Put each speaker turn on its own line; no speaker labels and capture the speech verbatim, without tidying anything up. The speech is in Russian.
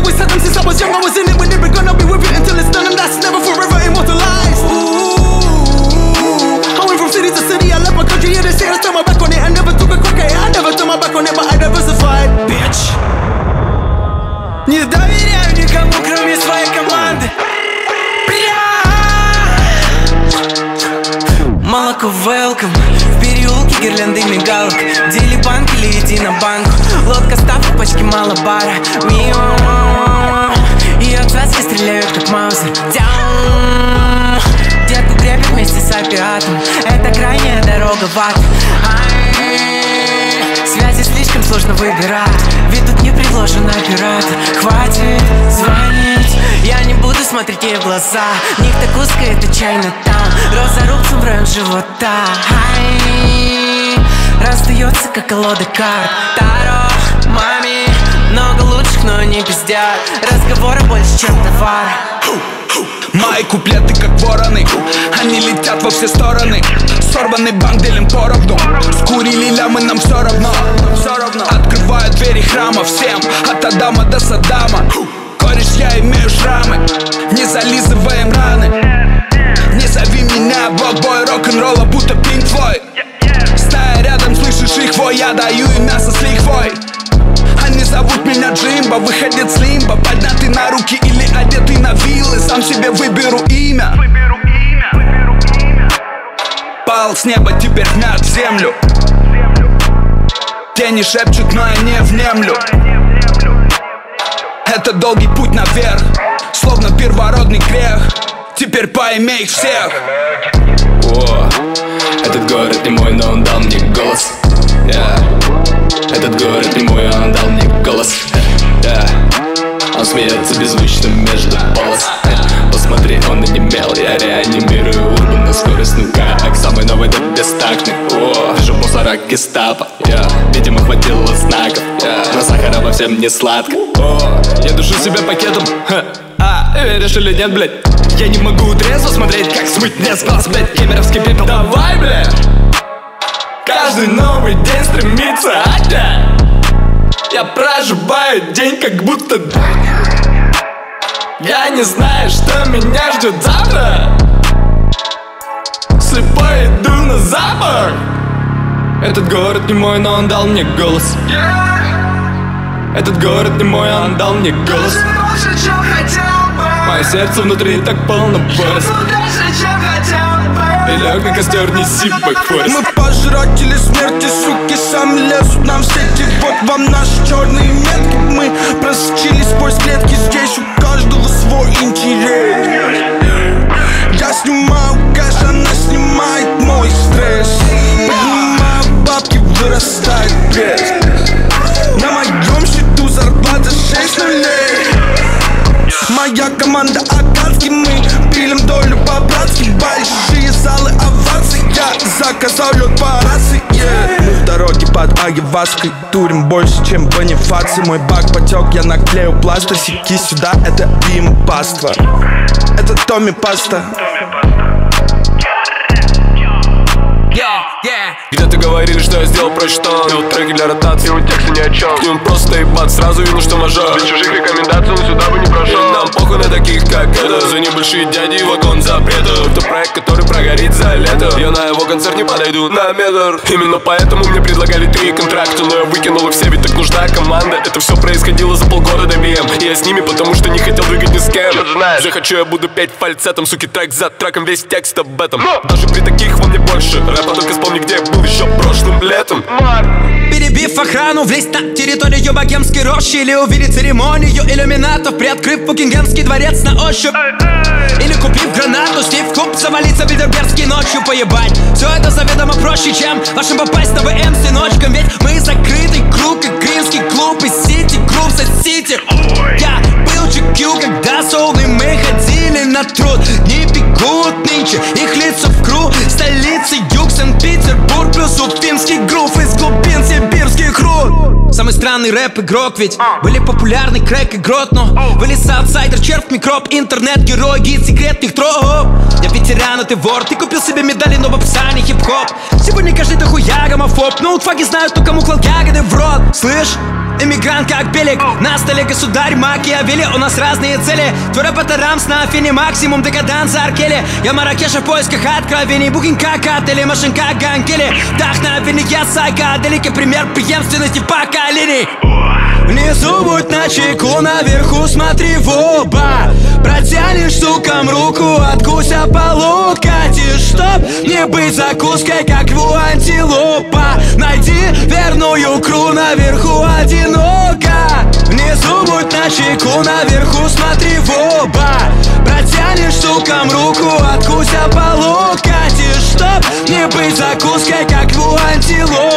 always had them since I was young. I was in it when they were gonna be with it until it's done, and that's never forever immortalized. Ooh, I went from city to city, I left my country, yeah, they say I turned my back on it. I never took a crack at it, I never turned my back on it, but I diversified, bitch. Не доверяю никому, кроме своей команды. Молоко welcome. В переулке гирлянды мигалок. Дели банк или иди на банку. Лодка ставка, пачки мало бара. Мио. И от связки стреляют как маузер. Дяум. Детку гребет вместе с опиатом. Это крайняя дорога в ад. Связи слишком сложно выбирать, ведь тут не предложен оператор. Хватит звонить, я не буду смотреть ей в глаза. Ник так узко, это чайна там. Роза рубцем в район живота. Ай, расстается, как колода карт. Таро, маме, много лучших, но не пиздят. Разговора больше, чем товар.
Мои куплеты как вороны, они летят во все стороны. Сорванный банк делим поровну. Скурили лямы, нам все равно. Открывают двери храма всем, от Адама до Саддама. Кореш, я имею шрамы, не зализываем раны. Не зови меня блокбой рок-н-ролла, будто Pink Floyd. Стая рядом, слышишь их вой, я даю им мясо с лихвой. Они зовут меня Джимбо, выходит с лимба. Поднятый на руки или одетый на виллы. Сам себе выберу имя. Пал с неба теперь вмят в землю. Тени шепчут, но я не внемлю. Это долгий путь наверх, словно первородный грех. Теперь поимей их всех.
О, этот город не мой, но он дал мне голос. Yeah. Этот город не мой, он дал мне голос. Yeah. Он смеется беззвучно между полос. Yeah. Посмотри, он онемел, я реанимирую урбан на скорость, ну как самый новый, да бестактный. О, вижу мусора гестапо. Yeah. Видимо, хватило знаков. Yeah. На Сахарова всем не сладко. О, я душу себя пакетом. Ха. А, веришь или нет, блядь? Я не могу трезво смотреть, как смыть мне с глаз, блядь, кемеровский пепел. Давай, блядь! Каждый новый день стремится опять. Я проживаю день, как будто я не знаю, что меня ждет завтра. Слепой иду на запах. Этот город не мой, но он дал мне голос. Этот город не мой, он дал мне голос. Мое сердце внутри так полно боли. И лег на костер, неси бэкфорест.
Мы пожиратели смерти, суки, сами лезут нам в сети. Вот вам наши черные метки. Мы просочились сквозь клетки. Здесь у каждого свой интерес. Я снимаю кэш, она снимает мой стресс. Поднимаю бабки, вырастает пресс. На моем счету зарплата шесть нулей. Моя команда Акацки, мы пилим долю по-братски. Большие залы оваций, я заказал лед по рации, yeah. Мы в дороге под Айваской, турим больше, чем Бонифаций. Мой бак потек, я наклею пластырь. Сики сюда, это бим-паства. Это Томми Паста.
Где-то говорили, что я сделал проще, что и вот треки для ротации, и вот тексты ни о чем. К ним просто ебать, сразу видно, что мажор. Без чужих рекомендаций он сюда бы не прошел. Нам похуй на таких, как это. За небольшие дяди и вагон запретов. Это проект, который прогорит за лето. Я на его концерт не подойду на метр. Именно поэтому мне предлагали три контракта, но я выкинул их все, ведь так нужна команда. Это все происходило за полгода до би эм. И я с ними, потому что не хотел двигать ни с кем. Захочу, я буду петь фальцетом, суки, трек за треком, весь текст об этом. Даже при таких во мне больше рэпа, только вспомни, где я был еще прошлым летом.
Перебив охрану, влезть на территорию богемской рощи. Или увидеть церемонию иллюминатов, приоткрыв Букингемский дворец на ощупь. Или купив гранату, Стив Куб, завалиться в Бильдербергский ночью, поебать. Все это заведомо проще, чем вашим попасть на вэ эм с сыночком. Ведь мы закрытый круг, как Гринский клуб из Сити, Грув за Сити. Я был джи кью, когда солны мы ходили на труд. Не бегут нынче, их лица в круг. Столицы юг, Санкт-Петербург, плюс уфимский грув из глубин сибирских руд. Самый странный рэп-игрок, ведь были популярны крэк и грот, но вылез аутсайдер, червь, микроб, интернет-герой, гид секретных троп. Я ветеран, а ты вор, ты купил себе медали, но в описании хип-хоп. Сегодня каждый дохуя гомофоб, но утфаги знают, кто кому клал ягоды в рот. Слышь? Эмигрант как Белик, на столе государь Макиавелли. У нас разные цели, твой рэп это рамс на афине, максимум декаданс Аркели. Я Маракеша в поисках откровений, букинг как отели, машин как Ганкели. Вдохновение, я сайкаделики, пример преемственности поколений. Внизу будь начеку, наверху смотри в оба. Протянешь сукам руку, откуся полут, катишь, чтоб не быть закуской, как у антилопа. Найди верную кру, наверху одиноко. Внизу будь начеку, наверху смотри в оба. Протянешь сукам руку, откуся полут, катишь, чтоб не быть закуской, как у антилопа.